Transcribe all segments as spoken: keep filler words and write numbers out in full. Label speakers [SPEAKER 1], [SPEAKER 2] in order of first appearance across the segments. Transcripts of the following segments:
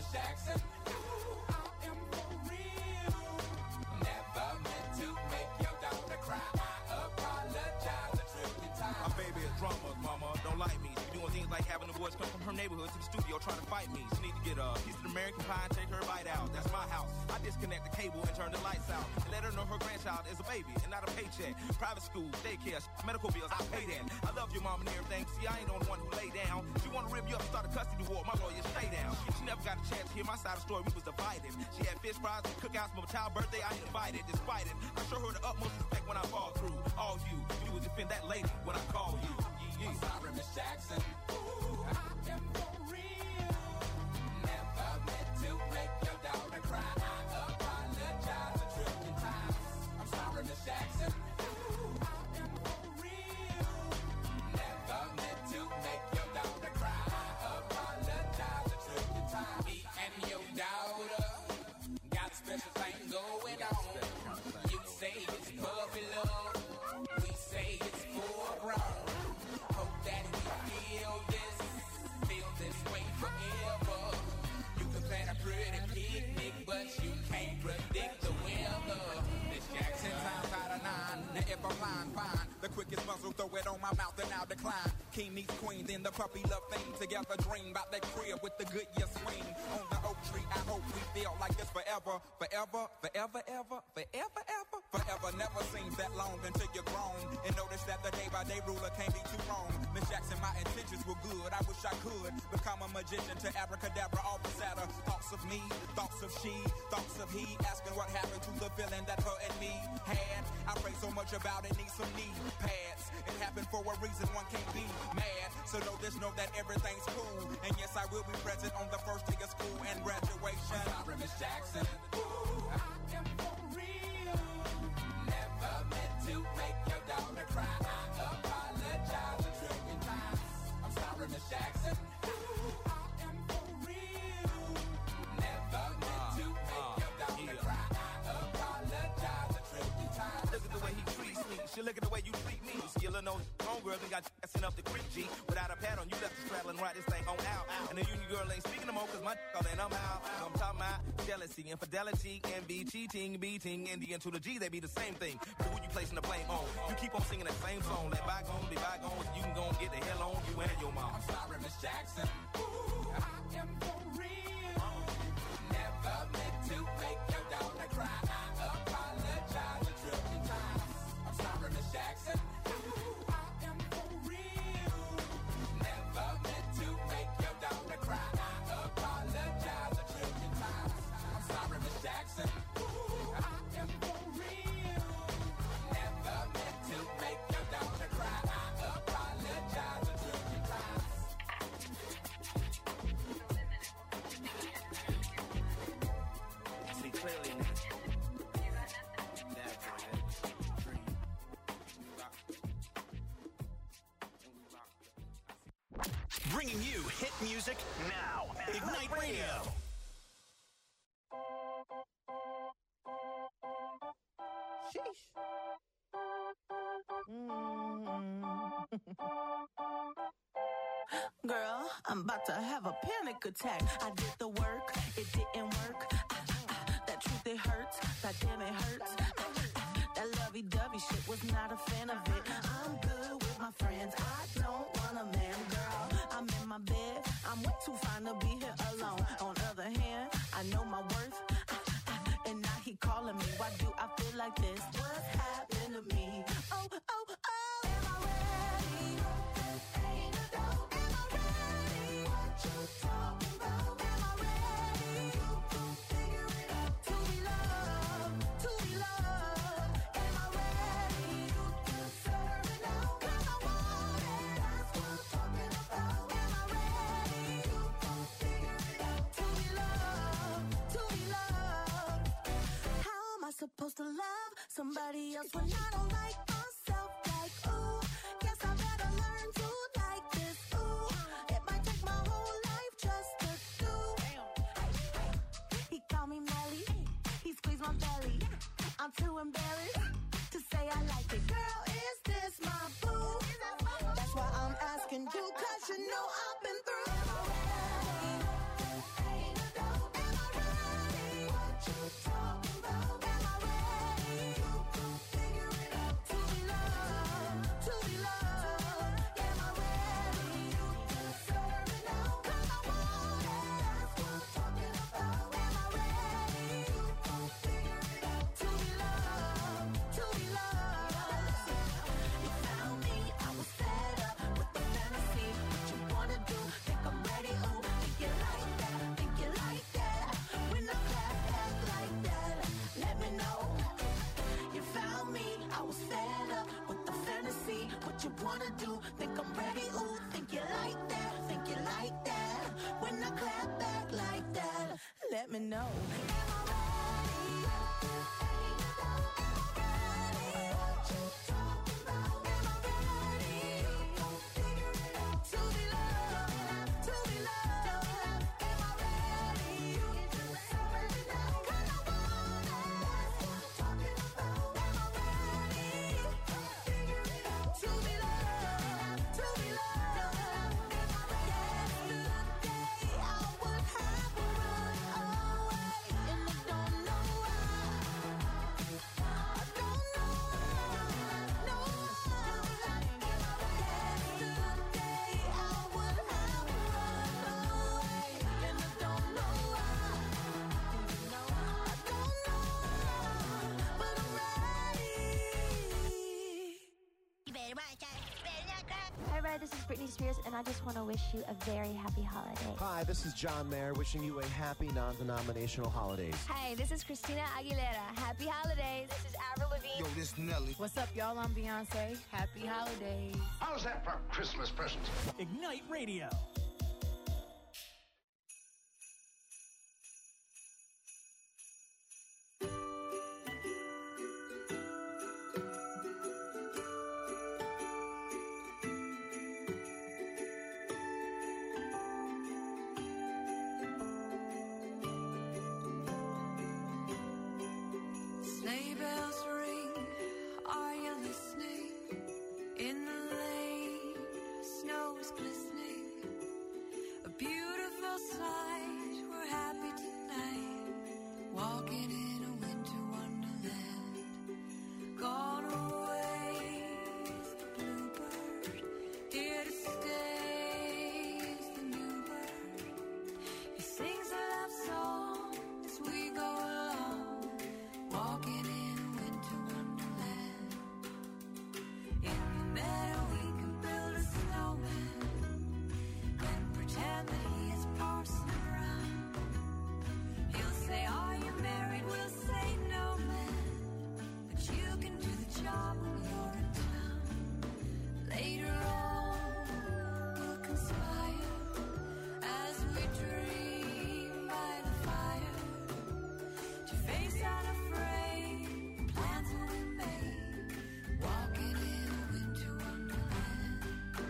[SPEAKER 1] Miss Jackson. Ooh, I am for real. Never meant to make your daughter cry. I apologize a trillion times.
[SPEAKER 2] My baby is drama, mama. Don't like me. She doing things like having the boys come from her neighborhood to the studio trying to fight me. She need to get a piece of American pie and take her bite out. That's my house. I disconnect the cable and turn the lights out. And let her know her grandchild is a baby and not a paycheck. Private school, daycare, medical bills, I pay that. I love your mom and everything. See, I ain't the only one who lay down. She wanna rip you up and start a custody war. My lawyer, stay down. She never got a chance to hear my side of the story. We was divided. She had fish fries and cookouts for my child's birthday. I invited. Despite it, I show her the utmost respect when I fall through. All you, you would defend that lady when I call you.
[SPEAKER 1] I'm sorry, Miss Jackson. Ooh, I am for real. Never meant to make your daughter cry. I apologize a trillion times. I'm sorry, Miss Jackson. Ooh, I am for real. Never meant to make your daughter cry. I apologize a trillion times. Me and your daughter got a special thing going on. You say it's puppy love. We say it's full grown. Hope that we feel this, feel this way forever. You can plan a pretty picnic, but you can't predict the weather. Miss Jackson times out of nine.
[SPEAKER 3] Now if I'm lying, fine. The quickest muzzle, throw it on my mouth and I'll decline. King meets queen, then the puppy love thing. Together dream about that crib with the good year swing. On the oak tree, I hope we feel like this forever. Forever, forever, ever, forever, ever. Forever never seems that long until you're grown. And notice that the day by day ruler can't be too wrong. Miss Jackson, my intentions were good. I wish I could become a magician to abracadabra, all the sadder. Thoughts of me, thoughts of she, thoughts of he. Asking what happened to the feeling that her and me had. I pray so much about it, need some knee pads. It happened for a reason, one can't be mad. So know this, know that everything's cool. And yes, I will be present on the first day of school and graduation.
[SPEAKER 1] I'm sorry, Miss Jackson. Ooh, I am for real. Never meant to make your daughter cry. I apologize a trillion times. I'm sorry, Miss Jackson. Ooh, I am for real. Never meant to make your daughter cry. I apologize a trillion times.
[SPEAKER 2] Look at the way he treats me. She look at the way you treat me. Skillin' those homegirls and got you assin' up the creek, G. Without a pad on, you left the straddle and ride this thing on out. And the union girl ain't speaking no more, cause my all in, I'm out. I'm talking about jealousy, infidelity, envy, cheating, beating, and the N to the G, they be the same thing. But who you placing the blame on? You keep on singing that same song. Let bygones be bygones. You can go and get the hell on you and your mom.
[SPEAKER 1] I'm sorry, Miss Jackson. Ooh, I am for real. Never meant to make your daughter cry. I apologize a trillion times. I'm sorry, Miss Jackson. Ooh, I am for real. Never meant to make your daughter cry. I apologize a trillion times. I'm sorry, Miss Jackson. Ooh, I am for real. Never meant to make your daughter cry. I apologize a trillion times.
[SPEAKER 2] See clearly now.
[SPEAKER 4] Bringing you hit music now. Ignite Radio.
[SPEAKER 5] Sheesh. Mm. Girl, I'm about to have a panic attack. I did the work, it didn't work. Ah, ah, ah, that truth, it hurts. That damn, it hurts. Ah, ah, ah, that lovey-dovey shit, was not a fan of it. I'm good with my friends. I don't want a man, girl. I'm in my bed. I'm way too fine to be here alone. On the other hand, I know my worth. Ah, ah, and now he calling me. Why do I feel like this? What's happened to me? Oh, oh, oh. Am I ready? Ain't a doubt. Am I ready? What you talking about? Am I ready? You can figure it out. To be loved, to be loved. Am I ready? You deserve it now. 'Cause I want it. That's what I'm talking about. Am I ready? You can figure it out. To be loved, to be loved. How am I supposed to love somebody else when I don't like myself? Like, ooh, guess I better learn to like this. Ooh, it might take my whole life just to do. He called me Melly, he squeezed my belly. I'm too embarrassed to say I like it. Girl, is this my boo? That's why I'm asking you, 'cause you know I've been through. Am I ready? Ain't a doubt. let me know.
[SPEAKER 6] Hi, Red. This is Britney Spears, and I just want to wish you a very happy holiday.
[SPEAKER 7] Hi, this is John Mayer, wishing you a happy non-denominational holidays.
[SPEAKER 8] Hi, this is Christina Aguilera. Happy holidays. This is Avril Lavigne.
[SPEAKER 9] Yo, this is Nelly.
[SPEAKER 10] What's up, y'all? I'm Beyonce. Happy holidays.
[SPEAKER 11] How's that for Christmas presents?
[SPEAKER 4] Ignite Radio.
[SPEAKER 12] Sleigh bells ring, are you listening? In the lane, snow is glistening. A beautiful sight, we're happy tonight. Walking in a winter wonderland. Gone away is the bluebird. Here to stay is the new bird. He sings a love song as we go along. Walking in a winter wonderland. In the meadow we can build a snowman, then pretend that he is Parson Brown. He'll say, are you married? We'll say, no, man, but you can do the job when you're in town. Later on we'll conspire as we dream by the fire to face unafraid the plans that we made, walking in a winter wonderland.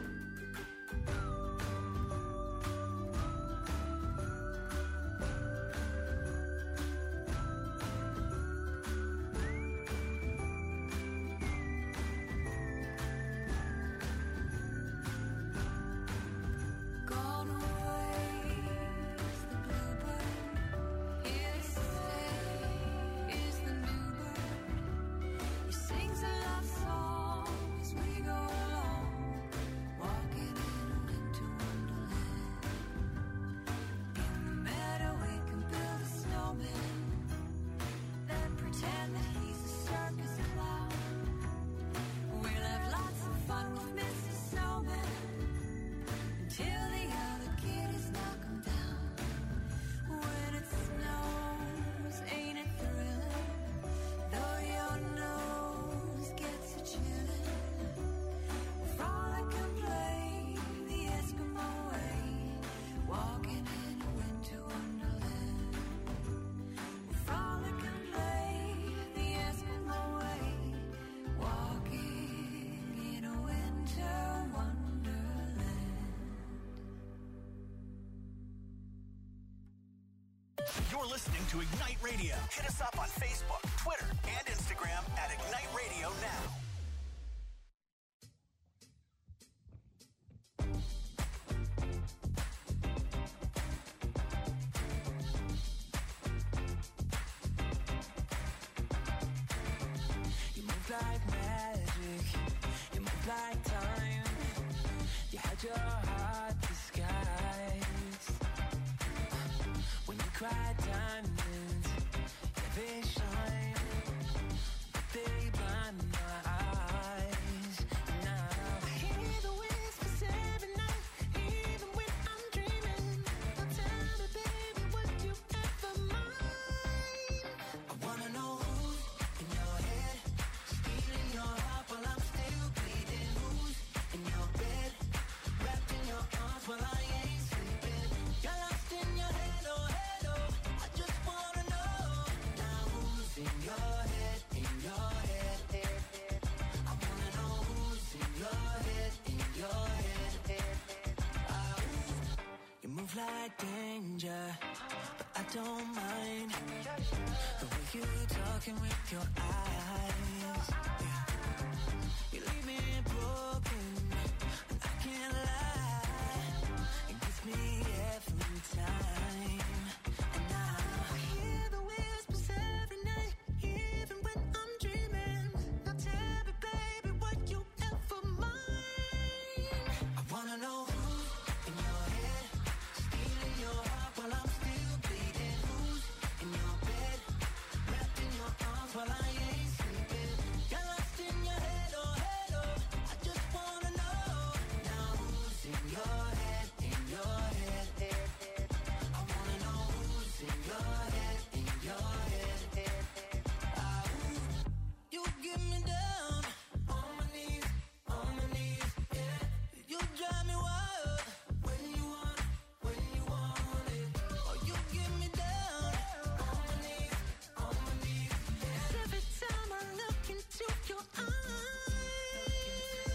[SPEAKER 12] Gone away is the bluebird. Here to stay is the new bird. He sings a love song as we go along, walking in a winter wonderland. In the meadow we can build a snowman, then pretend that he's a circus clown. We'll have lots of fun with Mister Snowman until the other kiddies knock him down. When it snows, ain't it thrilling? Though your nose gets a chillin', we'll frolic and play the Eskimo way, walking in a winter wonderland. We'll frolic and play the Eskimo way, walking in a winter wonderland.
[SPEAKER 4] You're listening to Ignite Radio. Hit us up on Facebook, Twitter, and Instagram at Ignite Radio Now.
[SPEAKER 1] You move like magic, you move like time. You had your heart disguised. When you cry diamonds, yeah, they shine, but they blind my eyes. Now I hear the whispers every night, even when I'm dreaming. Now tell me, baby, would you ever mind? I wanna know who's in your head, stealing your heart while I'm still bleeding. Who's in your bed, wrapped in your arms while I ain't sleeping. You're lost in your head, oh head, oh. I just
[SPEAKER 9] you talking with your eyes. Yeah. You leave me broken, and I can't lie. It gets me every time. And now I hear the whispers every night, even when I'm dreaming. Now tell me, baby, what you ever mind. I wanna know who's in your head, stealing your heart while I'm still bleeding. Who's in your bed, wrapped in your arms while I ain't sleeping. Got lost in your head, oh head, oh. I just wanna know now who's in your head, in your head, head, head. I wanna know who's in your head, in your head, head, head. Ah, ooh. You get me down on my knees, on my knees, yeah. You drive me wild when you want, when you want it. Oh, you get me down on my knees, on my knees, yeah. Every time I look into your eyes,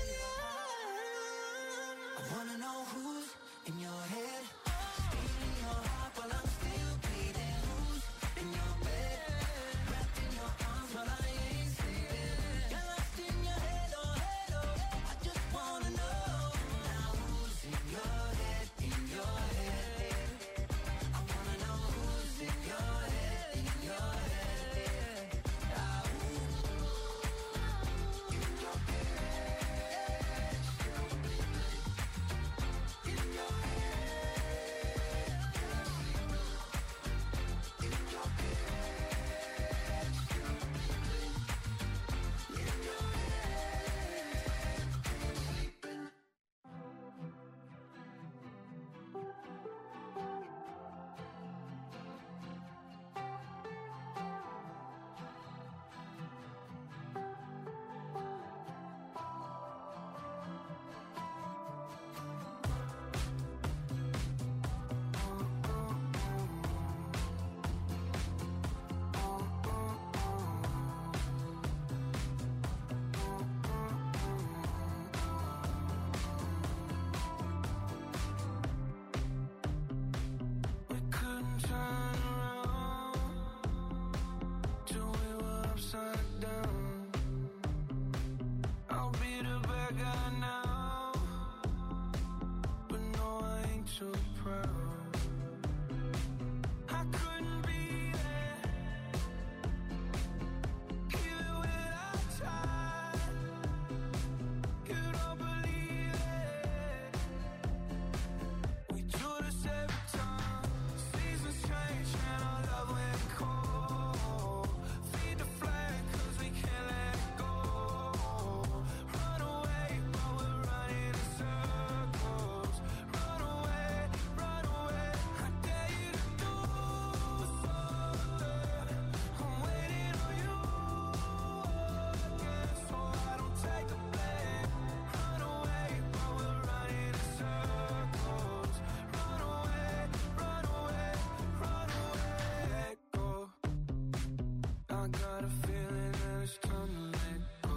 [SPEAKER 9] I wanna know who's in your head, stealing your heart while I'm still bleeding. Who's in your bed, wrapped in your arms while I ain't sleeping. Got lost in your head, oh head, oh. I just wanna know now who's in your head, in your head. I wanna know who's in your head, in your head. Ah, ooh. In your head, in your We couldn't turn around till we were upside down. I'll be the bad guy now, but no, I ain't too proud. I couldn't be there, even when I tried. You don't believe it. We do this every time. Seasons change and our love went cold. Feed the flame 'cause we can't let go. Run away, but we're running in circles. Run away, run away. I dare you to do something. I'm waiting on you again, so I don't take the blame. Run away, but we're running in circles. Run away, run away, run away, go. I got a feeling that it's time to let go.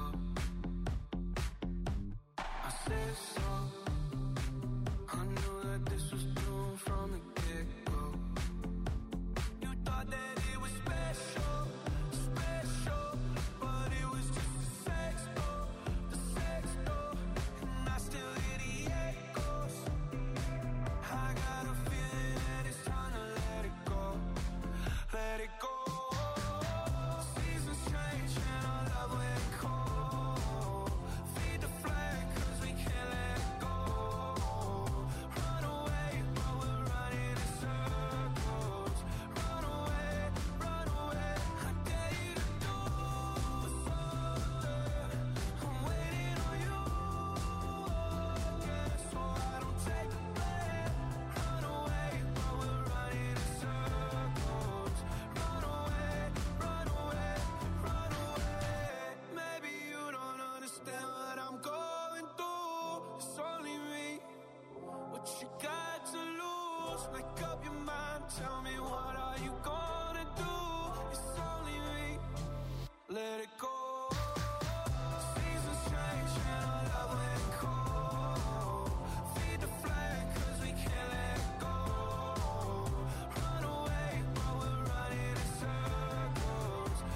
[SPEAKER 9] I said so. I knew that this was doomed from the get-go. You thought that it was special, special, but it was just the sex door, the sex door, and I still hear the echoes. I got a feeling that it's time to let it go, let it go. Seasons change and our love went cold. Feed the flame 'cause we can't let go. Run away, but we're running in circles. Run away, run away. I dare you to do something. I'm waiting on you again, so I don't take the blame. Run away, but we're running in circles. Run away, run away, run away. Maybe you don't understand what I'm going through. It's only me. What you got to lose? Make up your mind. Tell me, what are you gonna do? It's only me. Let it go. Seasons change and our love went cold. Feed the flame 'cause we can't let go. Run away, but we're running in circles.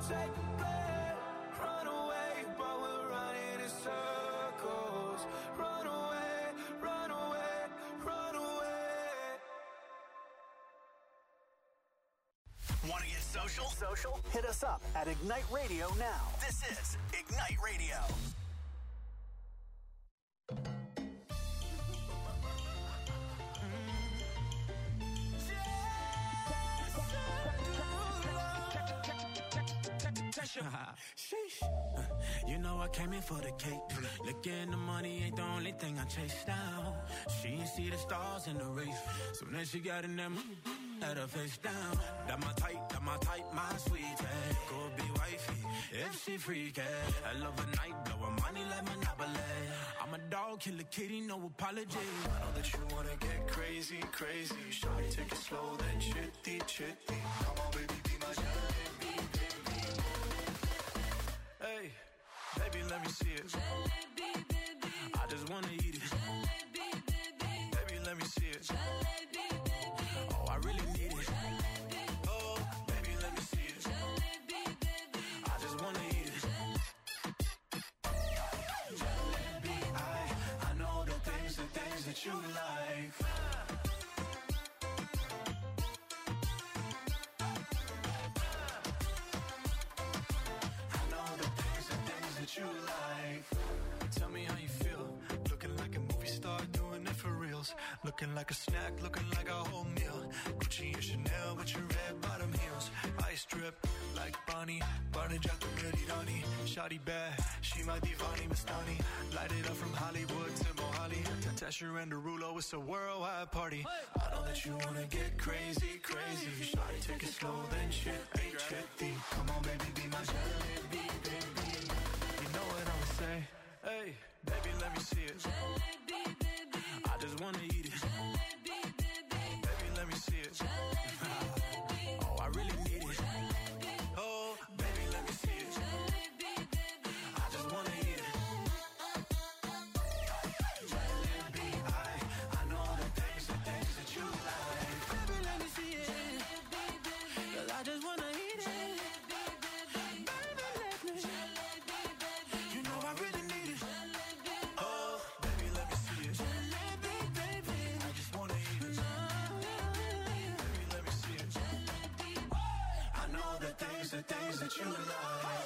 [SPEAKER 13] take the blame. Run away, but we're running in circles. Run away, run away, run away.
[SPEAKER 4] Want to get social? Social? Hit us up at Ignite Radio now. This is Ignite Radio.
[SPEAKER 13] Sheesh. You know I came in for the cake. Looking the money ain't the only thing I chase down. She ain't see the stars in the race. So then she got in them, had her face down. That my type, that my type, my sweet hey. Go be wifey, if she freaky. I love a night, blow her money like Monopoly. I'm a dog, kill a kitty, no apology.
[SPEAKER 14] I know that you wanna get crazy, crazy. Shawty, take it slow, then chitty, chitty. Come on, baby, be my jalebi, baby.
[SPEAKER 13] Hey, baby, let me see it.
[SPEAKER 14] Jalebi, baby.
[SPEAKER 13] I just wanna eat it.
[SPEAKER 14] Jalebi, baby.
[SPEAKER 13] Baby, let me see it.
[SPEAKER 14] Jalebi, baby.
[SPEAKER 13] Oh, I really need it.
[SPEAKER 14] Jalebi.
[SPEAKER 13] Oh, baby, let me see it.
[SPEAKER 14] Jalebi, baby.
[SPEAKER 13] I just wanna eat it.
[SPEAKER 14] Jalebi, I, I know the things, the things that you like. You like.
[SPEAKER 13] Tell me how you feel.
[SPEAKER 14] Looking like a movie star, doing it for reals. Looking like a snack, looking like a whole meal. Gucci and Chanel with your red bottom heels. Ice drip like Bonnie, Barney Jack ready Donnie. Shawty bad, she my divani Mastani. Light it up from Hollywood to Mohali. Tasha and Derulo, it's a worldwide party. I know that you wanna get crazy, crazy. Shawty, take it slow, then chitty, chitty. Come on, baby, be my jalebi, baby. Know what I'ma say? Hey, baby, let me see it.
[SPEAKER 13] Jalebi, baby. I just wanna eat it.
[SPEAKER 14] Jalebi, baby.
[SPEAKER 13] Baby, let me see it.
[SPEAKER 14] Jalebi,
[SPEAKER 13] oh, I really need it.
[SPEAKER 14] Jalebi.
[SPEAKER 13] Oh, baby, let me see it.
[SPEAKER 14] Jalebi, baby.
[SPEAKER 13] I just wanna eat it.
[SPEAKER 14] Jalebi, I, I know the things, the things that you like.
[SPEAKER 13] Baby, let me see it.
[SPEAKER 14] Jalebi, baby.
[SPEAKER 13] 'Cause I just wanna eat it.
[SPEAKER 14] Jalebi, baby.
[SPEAKER 13] Baby, let me.
[SPEAKER 14] Jalebi, baby.
[SPEAKER 13] You know I really need it.
[SPEAKER 14] Jalebi,
[SPEAKER 13] oh, baby, let me see it.
[SPEAKER 14] Jalebi, baby.
[SPEAKER 13] I just wanna eat it. Baby, let me see it.
[SPEAKER 14] Jalebi. I know the things, the things that you like.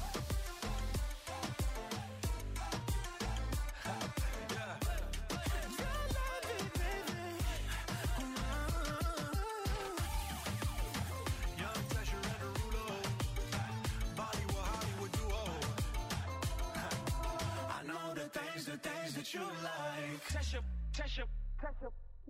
[SPEAKER 13] You like Tesha, Tesha, Tesha.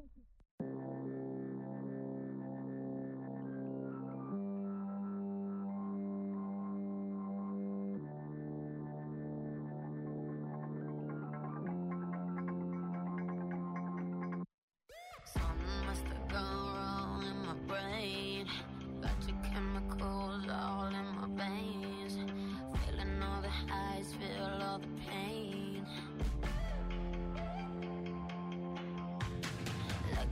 [SPEAKER 15] Something must have gone wrong in my brain. Got your chemicals all in my veins. Feeling all the highs, feel all the pain. Like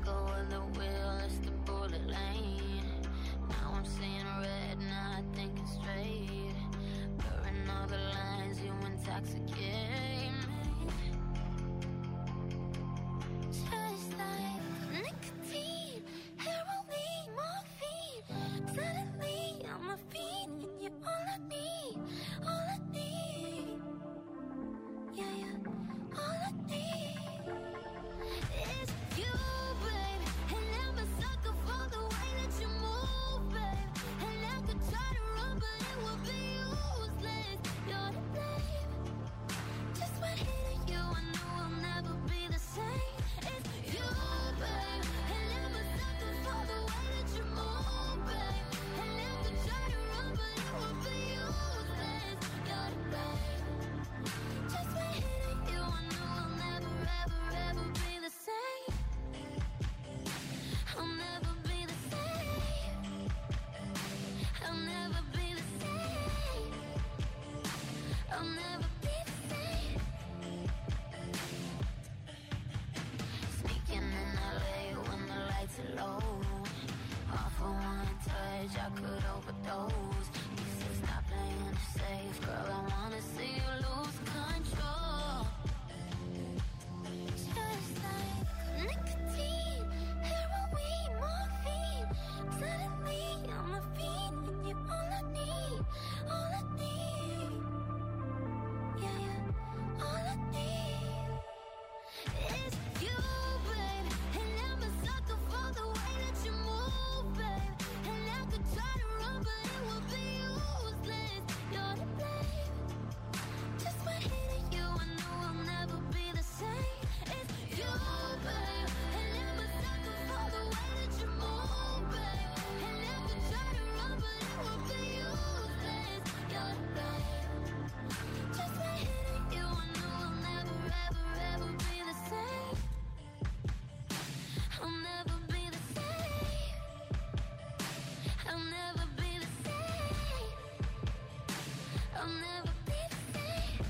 [SPEAKER 15] I'll never be the same.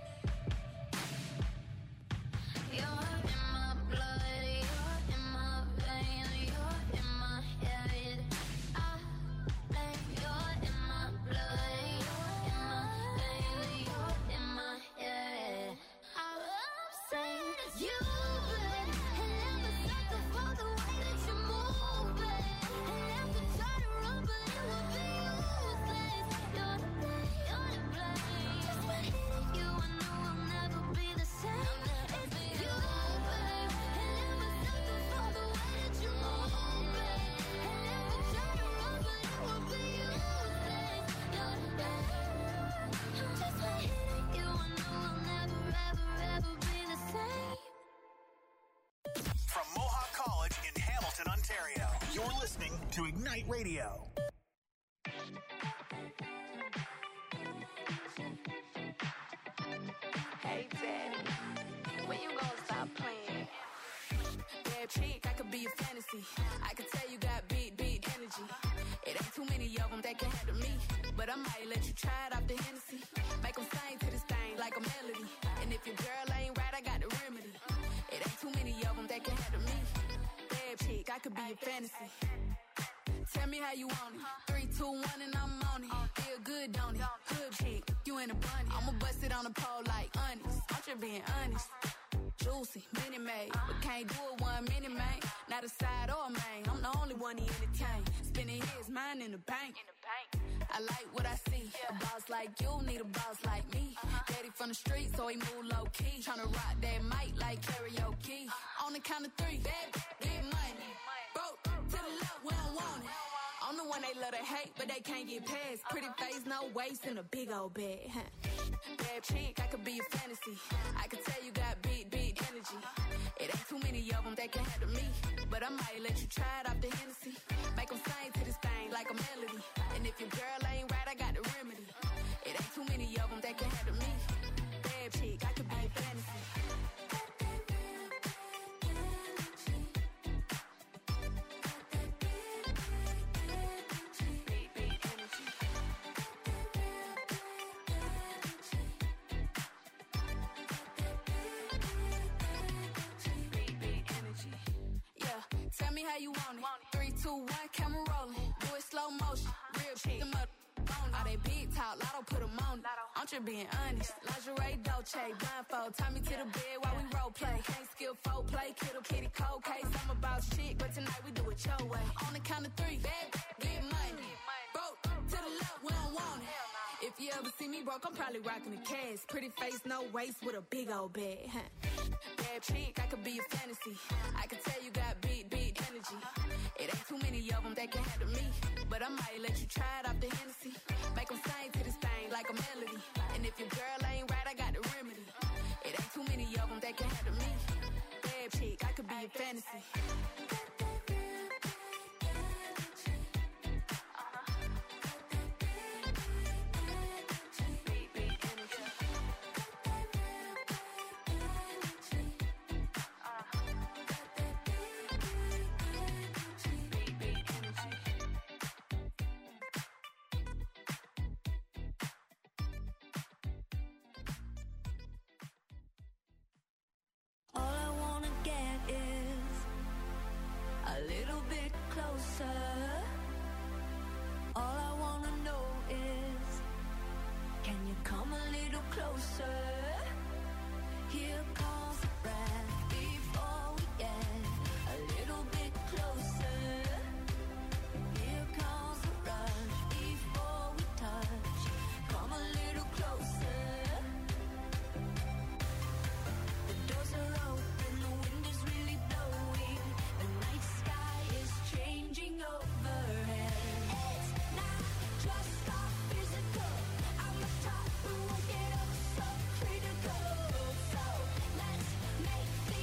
[SPEAKER 15] You're in my blood, you're in my veins, you're in my head. I lay, you're in my blood, you're in my veins, you're in my head. I'm saying you would never sucker for the way that you move, babe. And never try to run, but it will be useless. You're the blame, you're the blame. Just by hitting you, I know I'll never be the same. It's you, babe. And never sucker for the way that you move, babe. And never try to run, but it will be useless. You're the blame. Just by hitting you, I know I'll never, ever, ever be the same.
[SPEAKER 4] From Mohawk College in Hamilton, Ontario, you're listening to Ignite Radio.
[SPEAKER 10] Hey, Daddy, when you gonna stop playing? Bad chick, I could be a fantasy. I could tell you got big, big energy. It ain't too many of them that can handle me. But I might let you try it off the Hennessy. Make them sing to this thing like a melody. And if your girl ain't right, I got the remedy. It ain't too many of them that can handle me. Bad chick, I could be a fantasy. Tell me how you want it. Three, two, one, and I'm on it. Feel good, don't it? Hood chick, you in a bunny. I'ma bust it on the pole like honest. I'm just being honest. Juicy, mini made, but can't do it one minute, man. Not a side or a main. I'm the only one he entertain. Spending his mind in the bank. I like what I see. A boss like you need a boss like me. Daddy from the street, so he move low key. Tryna rock that mic like karaoke. On the count of three, bad, get money. Broke to the left, we don't want it. I'm the one they love to hate, but they can't get past. Pretty face, no waist, and a big old bag. Huh. Bad chick, I could be a fantasy. I could tell you got big, big energy. It ain't too many of them that can handle me. But I might let you try it off the Hennessy. Make them sing to this thing like a melody. And if your girl ain't right, I got the remedy. It ain't too many of them that can handle me. Bad chick, I could be a fantasy. Tell me how you want it. Three, two, one, camera rolling. Do it slow motion. Real chick. Them up on all they big talk. Lotto put them on it. I'm just being honest. Lingerie, Dolce, blindfold. Tie me to the bed while we role play. Can't skill folk play. Kiddo, kitty, cold case. I'm about shit, but tonight we do it your way. On the count of three, bad, get money. Broke to the left, we don't want it. If you ever see me broke, I'm probably rocking the cash. Pretty face, no waist, with a big old bag. Huh. Bad chick, I could be a fantasy. I could tell you got big, big energy. It ain't too many of them that can handle me. But I might let you try it off the Hennessy. Make them sing to this thing like a melody. And if your girl ain't right, I got the remedy. It ain't too many of them that can handle me. Bad chick, I could be a fantasy.
[SPEAKER 12] All I wanna know is, can you come a little closer? Here comes the breath before we get a little bit closer. Here comes the rush before we touch. Come a little closer. The doors are open, the wind is really blowing. The night sky is changing overhead. It's not just our physical. I'm a top, we won't get up so critical. So let's make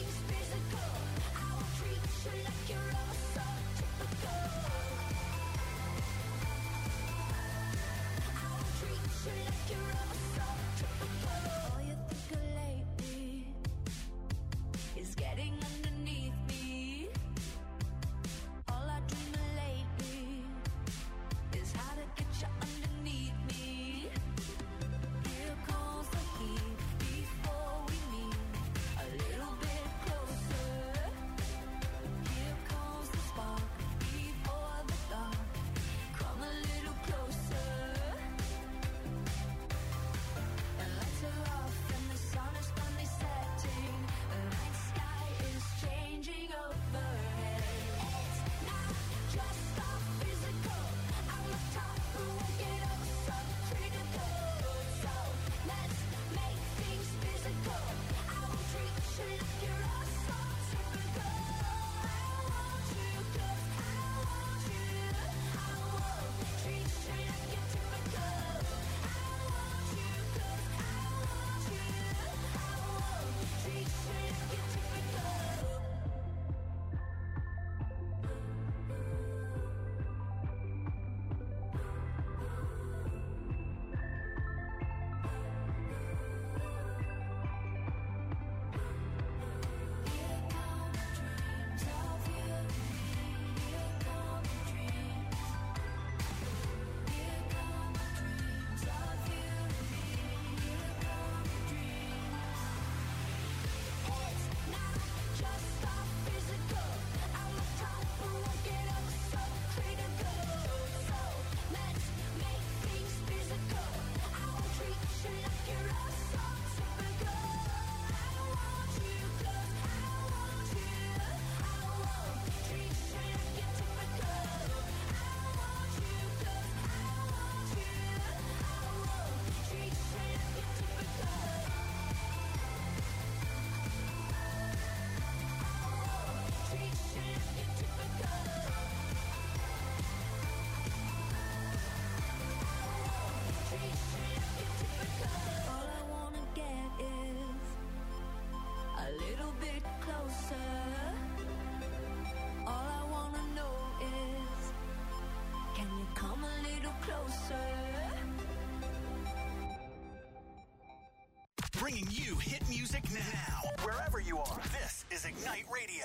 [SPEAKER 4] bringing you hit music now. Wherever you are, this is Ignite Radio.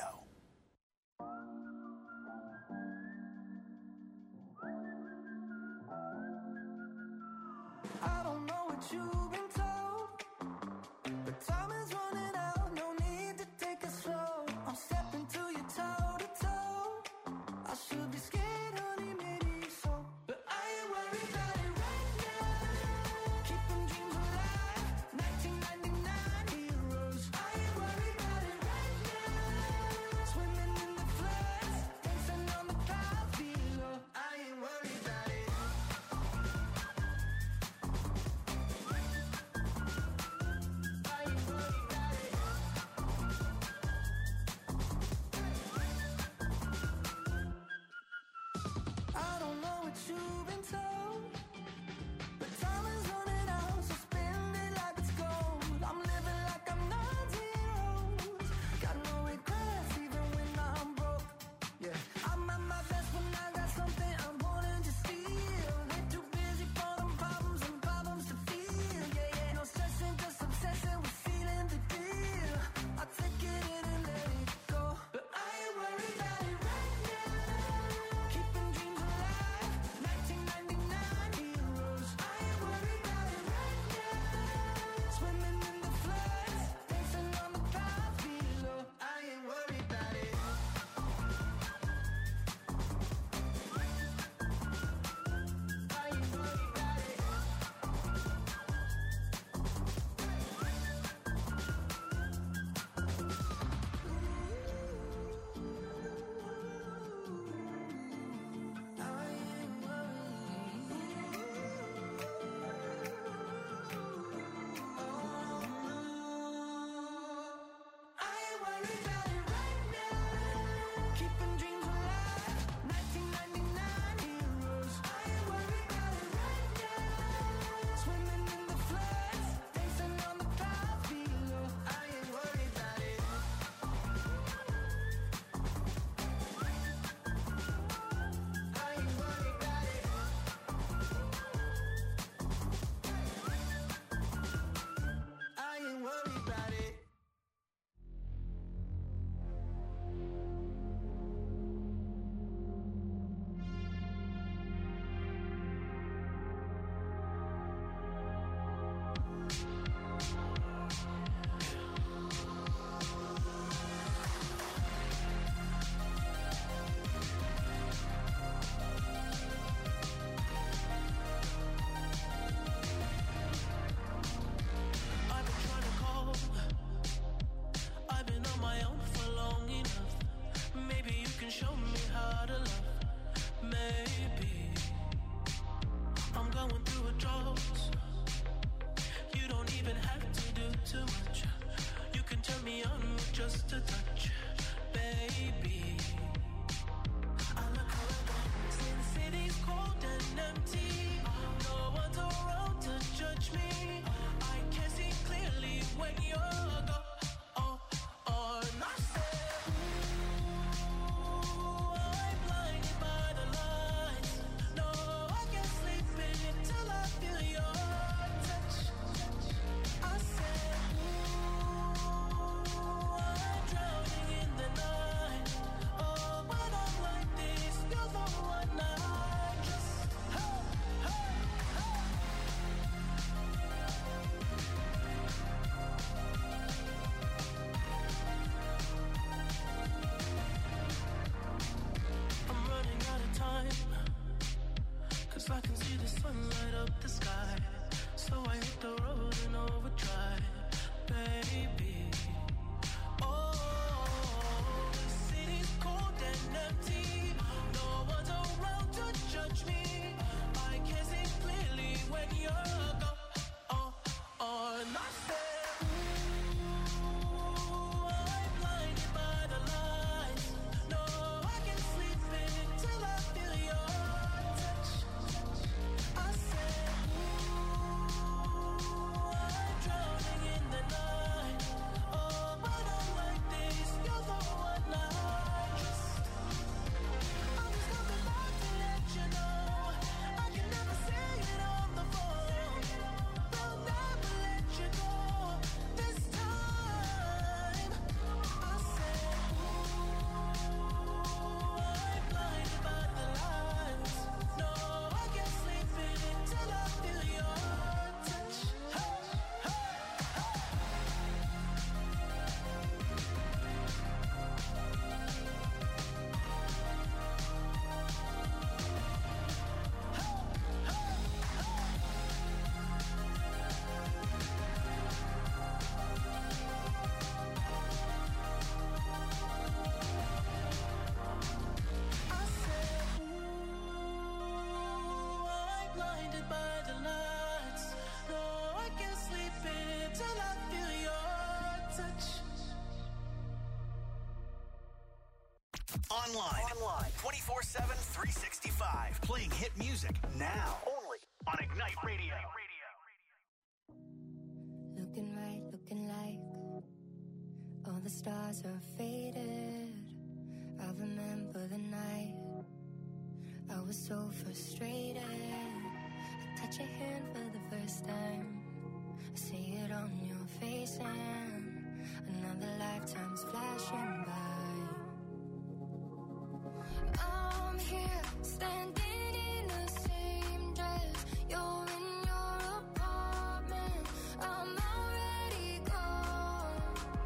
[SPEAKER 9] I don't know what you've been told, but time is running out, no need to take it slow. I'm stepping to you toe to toe. I should be scared, honey, maybe so, but I ain't worried about it right now. Keeping dreams alive, nineteen ninety-nine heroes. I ain't worried about it right now. Swimming in the floods, dancing on the clouds below. I ain't worried about it. I don't know what you've been told, but time is running out, so spend it like it's gold. I'm living like I'm not zeros. Got no regrets even when I'm broke. Yeah, I'm at my best when I got something I'm wanting to steal. Ain't too busy for them problems and problems to feel. Yeah, yeah, no stressing, just obsessing with feeling the deal. I take it in and let it go, but I ain't worried about it right now. Keeping dreams alive, nineteen ninety-nine heroes. I ain't worried about it right now. Swimming in the floods, dancing on the clouds below. I ain't worried about it. I ain't worried about it. I ain't worried about it right now. Keeping dreams alive, nineteen ninety-nine heroes. I ain't worried about it right now. Swimming in the floods, dancing on the clouds below. I ain't worried about it. I ain't worried about it. I ain't worried about it.
[SPEAKER 16] I've been trying to call. I've been on my own for long enough. Maybe you can show me how to love. Maybe I'm going through a drought. You don't even have to do too much. You can turn me on with just a touch, baby. I look around, since city's cold and empty. No one's around to judge me. I can see clearly when you're gone. Oh, oh, and I said, ooh, I'm blinded by the lights. No, I can't sleep until I feel your touch. I said, ooh, I'm drowning
[SPEAKER 9] touch.
[SPEAKER 4] Online. Online. twenty-four seven, three sixty-five. Playing hit music now. Only on Ignite Radio.
[SPEAKER 12] Looking right, looking like all the stars are faded. I remember the night I was so frustrated. I touch your hand for the first time. I see it on your face and another lifetime's flashing by. I'm here, standing in the same dress. You're in your apartment. I'm already gone.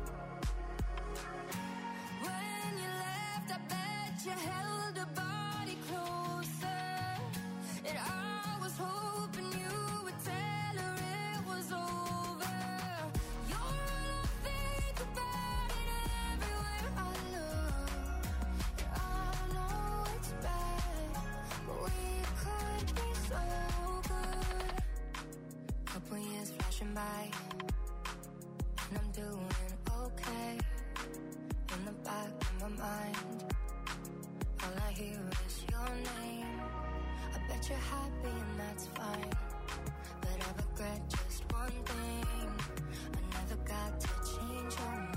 [SPEAKER 12] When you left, I bet you held a body closer. And I was hoping you would tell her it was over. You're all I think about and everywhere I look. I know it's bad, but we could be so good. Couple years flashing by, and I'm doing okay. In the back of my mind, all I hear is your name. I bet you're happy and that's fine, but I regret just one thing. I never got to change your mind.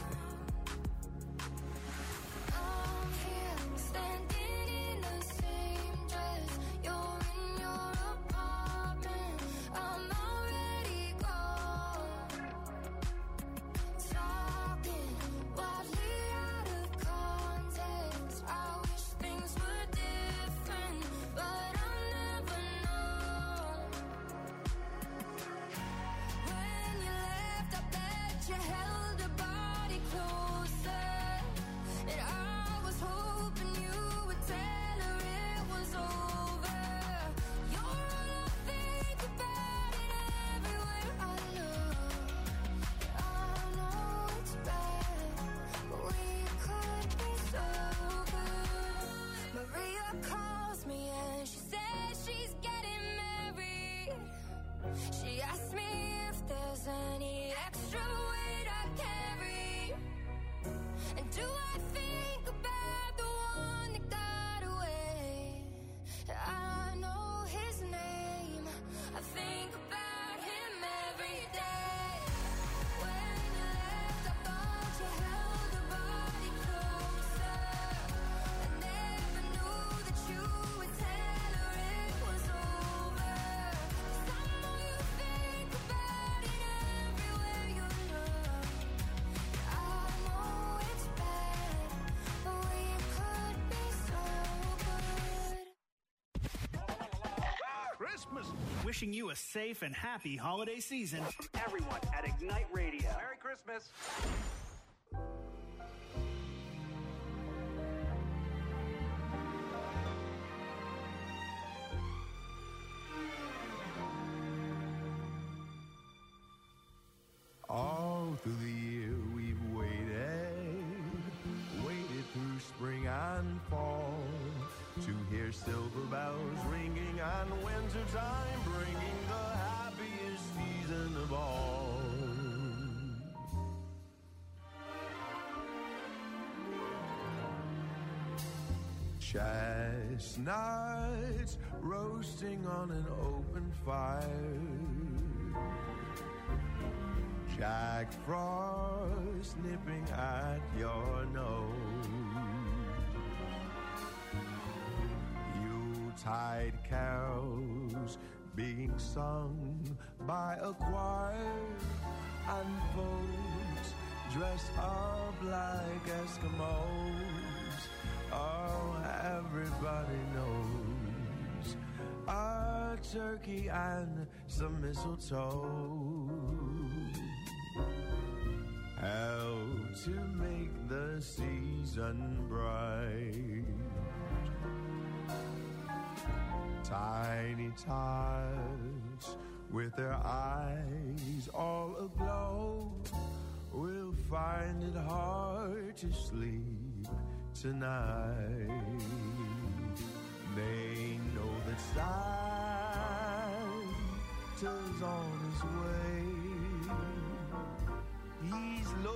[SPEAKER 12] I'm here, standing in the same dress. You're in your apartment. I'm already gone. Talking wildly out of context. I wish things were different, but I'll never know. When you left, I bet you held a body closer. And I was hoping you would tell her it was over. You're all I think about and everywhere I look. I know it's bad, but we could be so good. Maria calls me and she says she's getting married. She asked me if there's any extra weight I carry. And do I think about the one that got away? I know his name. I think about him every day. When you left, I thought you held a body closer. I never knew that you would tell her it was over. 'Cause I know you think about it everywhere you look. I know it's bad, but we could be so good.
[SPEAKER 4] Christmas.
[SPEAKER 17] Wishing you a safe and happy holiday season.
[SPEAKER 4] Everyone at Ignite Radio.
[SPEAKER 18] Merry Christmas.
[SPEAKER 19] All through the year we've waited, waited through spring and fall to hear silver bells ringing and winter time bringing the happiest season of all. Chestnuts roasting on an open fire, Jack Frost nipping at your nose, Yuletide carols being sung by a choir, and folks dressed up like Eskimos. Oh, everybody knows a turkey and some mistletoe help to make the season bright. Tiny tots with their eyes all aglow will find it hard to sleep tonight. They know that Santa's on his way. He's looking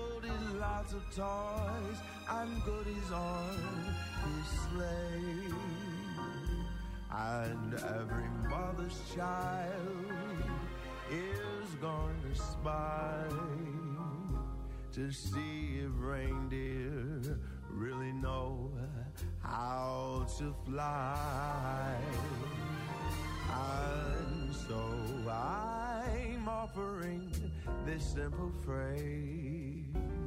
[SPEAKER 19] lots of toys and goodies on his sleigh. And every mother's child is going to spy to see if reindeer really know how to fly. And so I'm offering this simple phrase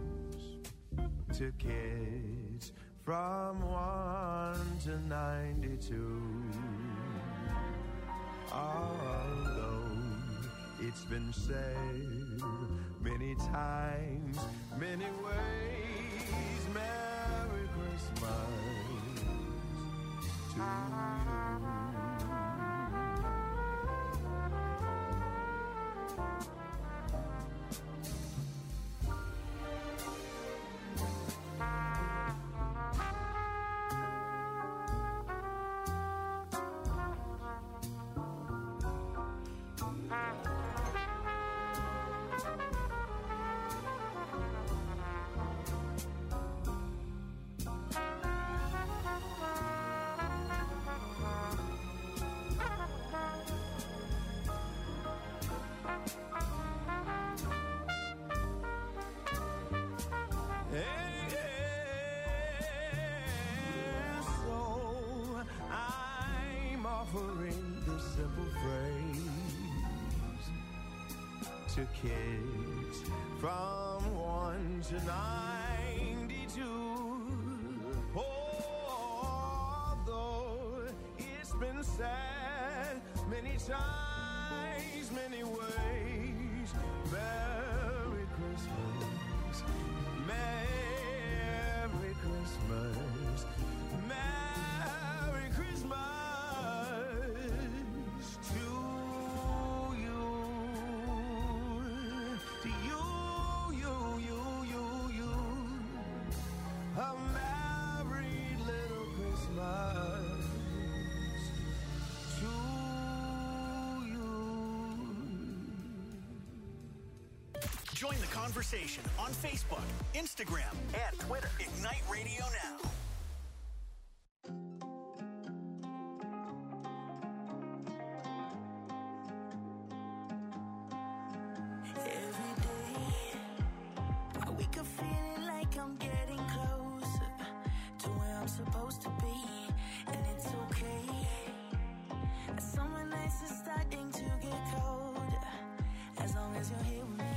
[SPEAKER 19] to kids from one to ninety-two. Although it's been said many times, many ways, Merry Christmas to you. To kids from one to ninety-two. Although it's been said many times, many ways, Merry Christmas, Merry Christmas, Merry Christmas.
[SPEAKER 4] Join the conversation on Facebook, Instagram, and Twitter. Ignite Radio Now.
[SPEAKER 9] Every day, I wake up feeling like I'm getting closer to where I'm supposed to be, and it's okay. Summer nights are starting to get colder, as long as you're here with me.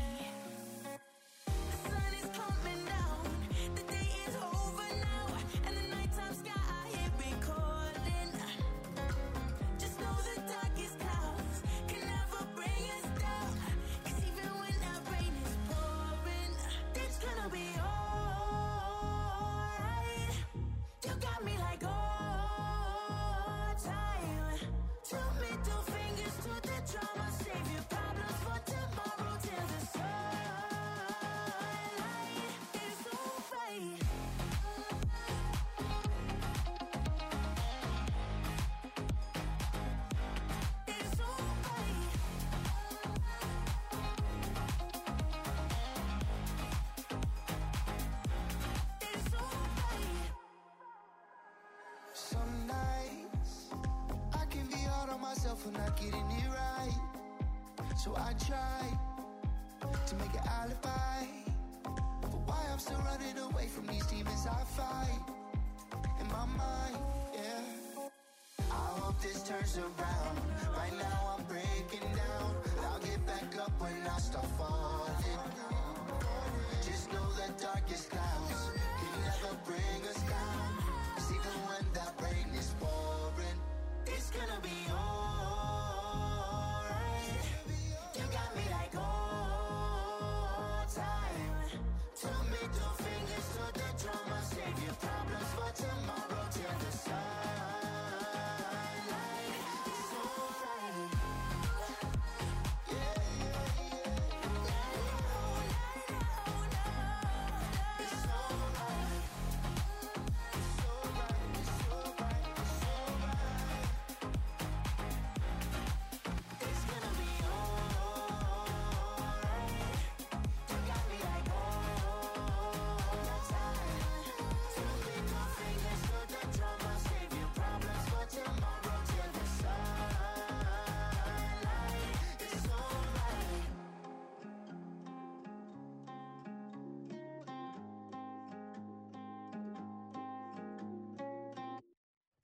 [SPEAKER 18] Some nights I can be hard on myself for not getting it right. So I try to make an alibi for why I'm still running away from these demons I fight in my mind, yeah. I hope this turns around. Right now I'm breaking down. I'll get back up when I start falling. Just know the darkest clouds can never bring us down. 'Cause even when that rain is pouring, it's gonna be alright. You got me like all time. Two middle fingers to the drama. Save your problems for tomorrow till the sunlight. It's alright. Yeah, yeah, yeah. It's alright. It's alright. It's alright. It's alright.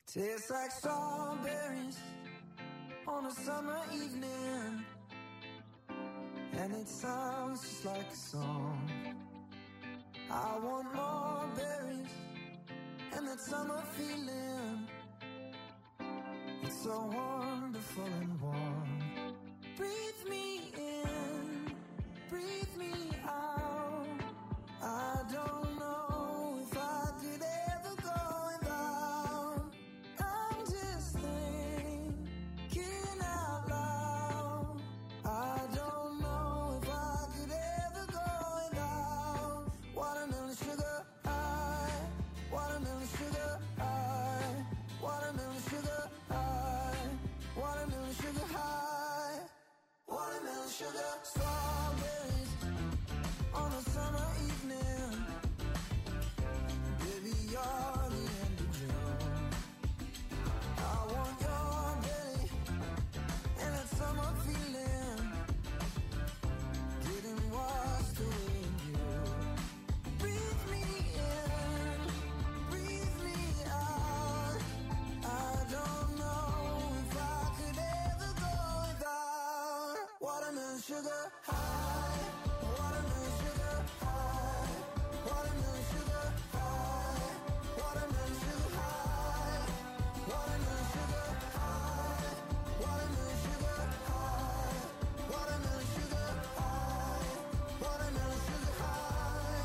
[SPEAKER 18] Tastes like strawberries on a summer evening, and it sounds just like a song. I want more berries and that summer feeling. It's so wonderful and warm. Breathe me in, breathe me out. I don't know if I could ever go without. I'm just thinking out loud. I don't know if I could ever go without. Watermelon sugar high, watermelon sugar high, watermelon sugar high, watermelon sugar high, watermelon sugar. Strawberries on a summer evening. Baby, you're the end of June. I want your belly and that summer feeling, getting washed away in you. Breathe me in, breathe me out. I don't know if I could ever go without. Watermelon sugar high, watermelon sugar high, watermelon sugar high, watermelon sugar high, watermelon sugar high, watermelon sugar high, watermelon sugar high, watermelon sugar high.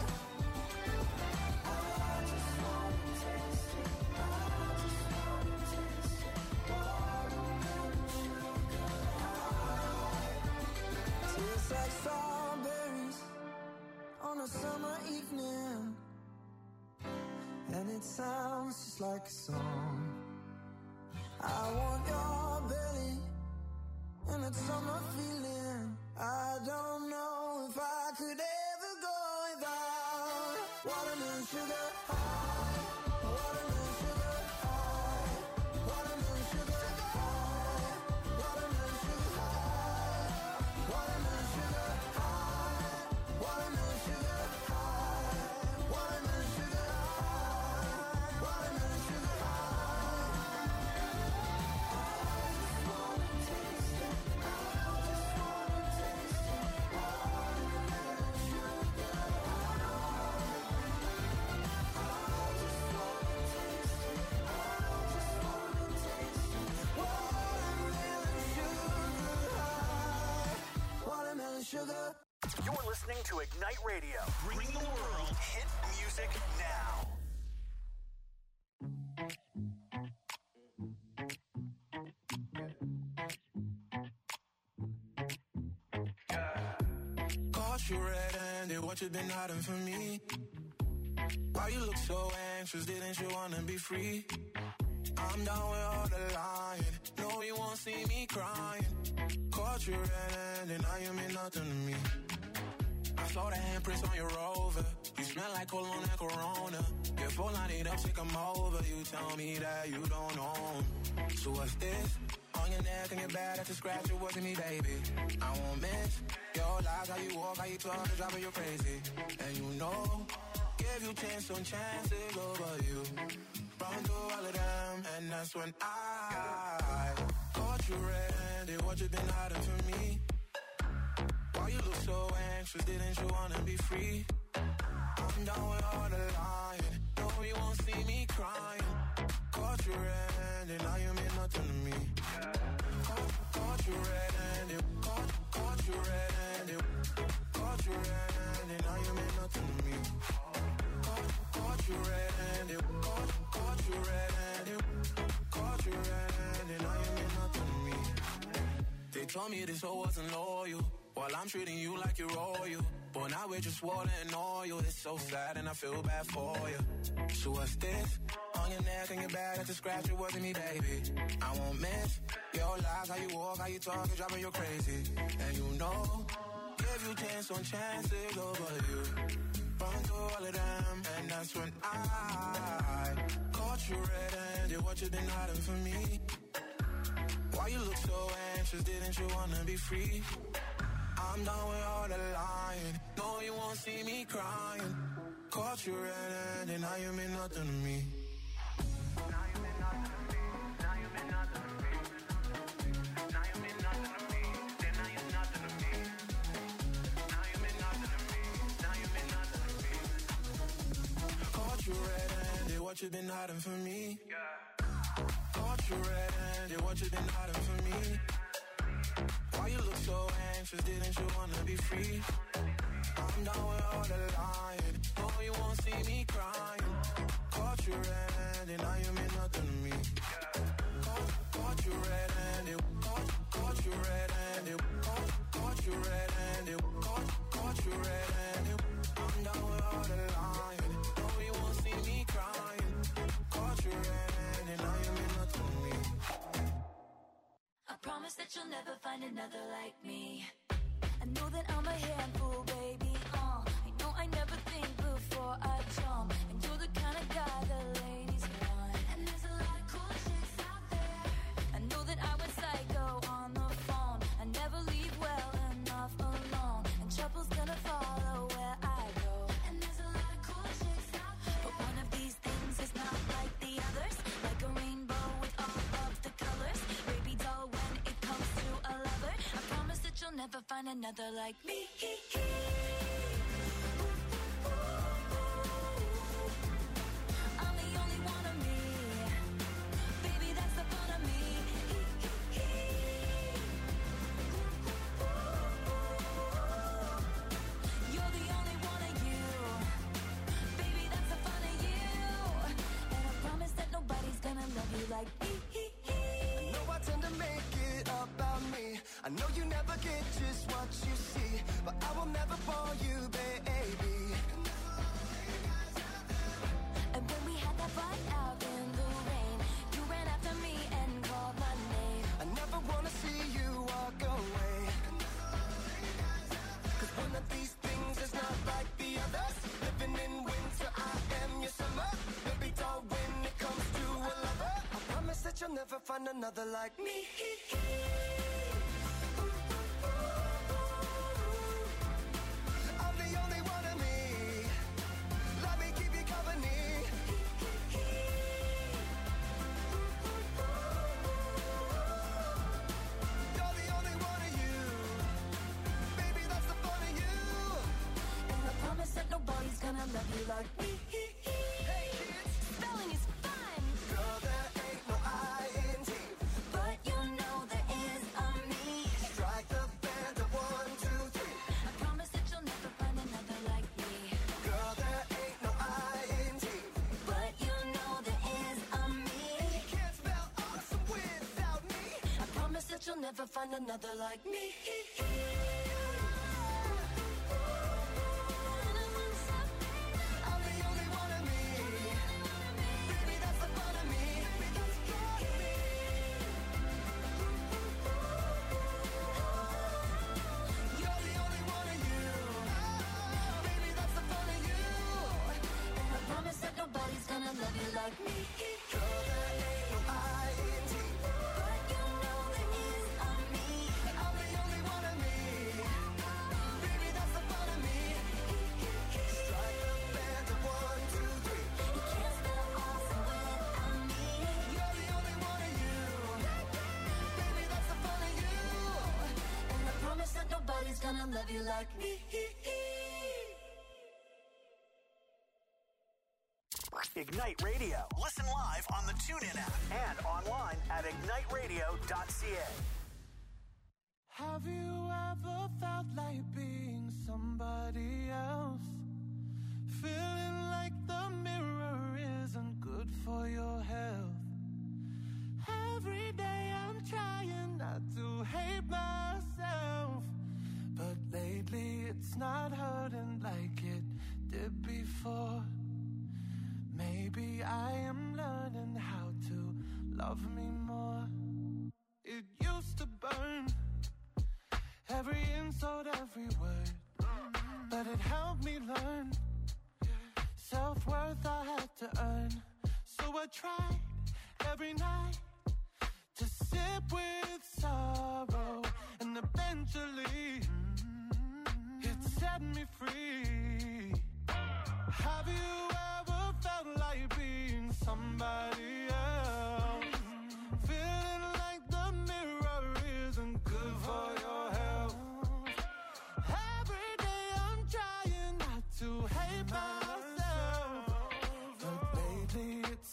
[SPEAKER 18] I just wanna taste it, I just wanna taste it. Watermelon sugar high. Tastes like strawberries on a summer evening, and it sounds just like a song. I want your belly and that summer feeling. I don't know if I could ever go without. Watermelon sugar high, watermelon sugar high, watermelon sugar high, watermelon sugar high, watermelon sugar high, watermelon sugar high, watermelon sugar high, watermelon sugar high. I just wanna taste it, I just wanna taste it. Watermelon sugar high. I just wanna taste it, I just wanna taste it. Watermelon sugar high, watermelon sugar.
[SPEAKER 4] You're listening to Ignite Radio. Bring the world hit music now.
[SPEAKER 13] Caught you red-handed, what you been hiding from me? Why you look so anxious, didn't you wanna be free? I'm down with all the lying, no you won't see me crying. Caught you red-handed, now you mean nothing to me. I saw the handprints on your Rover, you smell like cologne and Corona. Your phone line it up, take 'em over, you tell me that you don't know 'em. So what's this? On your neck and your back, that's a scratch, it wasn't me, baby. I won't miss your lies, how you walk, how you talk, it's driving you crazy. And you know, give you chance on chances over you. Run through all of them, and that's when I caught you red-handed, what you been hiding from me? Why you look so anxious, didn't you wanna be free? I'm down with all the lying, no you won't see me crying. Caught you red-handed, now you mean nothing to me. Caught, caught you red-handed, caught, caught you red-handed, caught you red-handed, now you mean nothing to me. Caught, caught you red-handed, caught, caught you red-handed, caught you red-handed, now you mean nothing to me. They told me this hoe wasn't loyal, while I'm treating you like you're royal. But now we're just water and oil. It's so sad and I feel bad for you. So what's this? On your neck and your back, that's a scratch, it wasn't me, baby. I won't miss your lies, how you walk, how you talk, it's driving you crazy. And you know, give you chance on chances over you. Run through all of them, and that's when I caught you red-handed, what you been hiding from me? Why you look so anxious, didn't you wanna be free? I'm done with all the lying, no you won't see me crying. Caught you red-handed, now you mean nothing to me. Now you mean nothing to me. you been hiding from me? Caught you red-handed, what you been hiding from me? Why you look so anxious, didn't you wanna be free? I'm down with all the lying, no you won't see me crying. Caught you red-handed, now you mean nothing to me. Caught, caught you red-handed, caught, caught you red-handed, caught, caught you red-handed, caught, caught you red-handed. I'm down with all the lying, no you won't see me crying. Caught you red-handed, now you mean nothing to me.
[SPEAKER 9] I promise that you'll never find another like me. I know that I'm a handful, baby. Uh, I know I never think before I jump, and you're the kind of guy the ladies want. And there's a lot of cool chicks out there. I know that I went psycho on the phone. I never leave well enough alone, and trouble's gonna follow where I go. And there's a lot of cool chicks out there, but one of these things is not like the others. Like a rainbow with all of the colors. Baby doll, when it comes to a lover, I promise that you'll never find another like me. I'm the only one of me. Baby, that's the fun of me. You're the only one of you. Baby, that's the fun of you. And I promise that nobody's gonna love you like me.
[SPEAKER 18] I know I tend to make it about me. I know you never get just what you see, but I will never bore you, baby.
[SPEAKER 9] And when we had that fight out in the rain, you ran after me and called my name.
[SPEAKER 18] I never wanna see you walk away, cause one of these things is not like the others. Living in winter, I am your summer. Baby doll, when it comes to a lover, I promise that you'll never find another like me. I'm the only one of me. Let me keep you company. You're the only one of you. Baby, that's the fun of you.
[SPEAKER 9] And I promise that nobody's gonna love you like me.
[SPEAKER 18] Hey kids,
[SPEAKER 9] spelling is fun.
[SPEAKER 18] Girl, there ain't no I N G,
[SPEAKER 9] but you know there is a me.
[SPEAKER 18] Strike the band of one, two, three.
[SPEAKER 9] I promise that you'll never find another like me.
[SPEAKER 18] Girl, there ain't no I N G,
[SPEAKER 9] but you know there is a me.
[SPEAKER 18] And you can't spell awesome without me.
[SPEAKER 9] I promise that you'll never find another like me.
[SPEAKER 18] I'm the only one of me. Baby, that's the fun of me. You're the only one of you. Baby, that's the fun of you.
[SPEAKER 9] And I promise that nobody's gonna love you like me.
[SPEAKER 18] Girl, there ain't no I N G,
[SPEAKER 9] but you know there is a me.
[SPEAKER 18] I'm the only one of me. Baby, that's the fun of me. Strike the band of one, two, three.
[SPEAKER 9] You can't spell awesome without me.
[SPEAKER 18] You're the only one of you. Baby, that's the fun of you.
[SPEAKER 9] And I promise that nobody's gonna love you like me.
[SPEAKER 4] Ignite Radio. Listen live on the TuneIn app and online at ignite radio dot c a.
[SPEAKER 14] Have you ever felt like being somebody else? Feeling like the mirror isn't good for your health. Every day I'm trying not to hate myself, but lately it's not hurting like it did before. Maybe I am learning how to love me more. It used to burn, every insult, every word, but it helped me learn self-worth I had to earn. So I tried every night to sit with sorrow, and eventually it set me free. Have you ever felt like being somebody else? Feeling like the mirror isn't good for your health. Every day I'm trying not to hate myself, but lately it's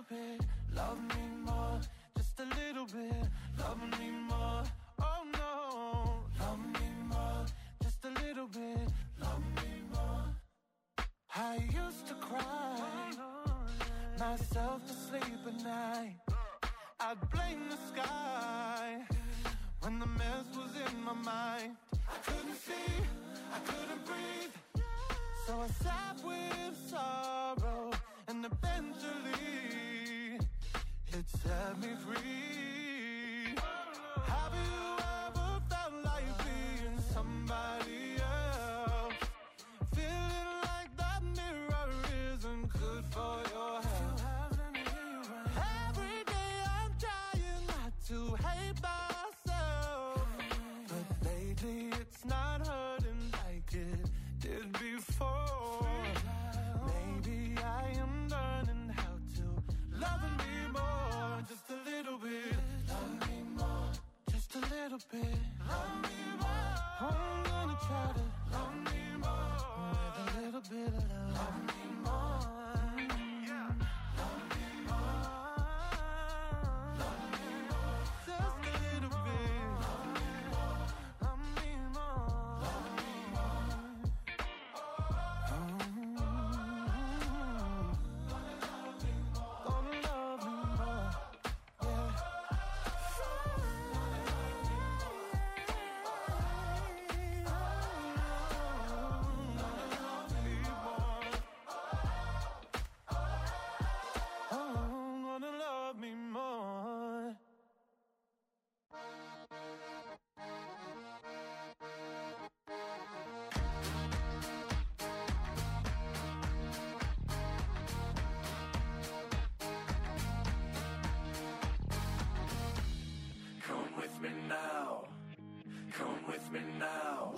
[SPEAKER 16] little bit. Love me more, just a little bit. Love me more, oh no. Love me more, just a little bit. Love me more. I used to cry myself to sleep at night. I'd blame the sky when the mess was in my mind. I couldn't see, I couldn't breathe, so I sat with sorrow, and eventually it set me free. Have you ever felt like being somebody else? Feeling like that mirror isn't good for your health. Every day I'm trying not to hate myself, but lately it's not hurting like it did before. Maybe I am learning how to love me more, just a little bit. Love me more, just a little bit. Love me more. I'm gonna try to love me more with a little bit of love. Love me more. Yeah. Love me more. Love me more. Just a little bit. Love me more. Love me more. Love me more. Gonna love me more. Yeah. Oh, gonna love me more.
[SPEAKER 9] Come with me now. Come with me now.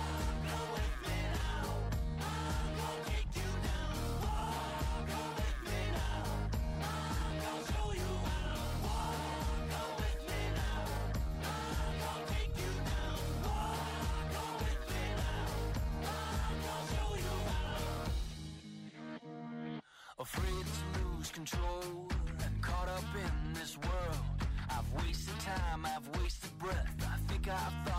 [SPEAKER 20] Afraid to lose control and caught up in this world. I've wasted time, I've wasted breath. I think I've thought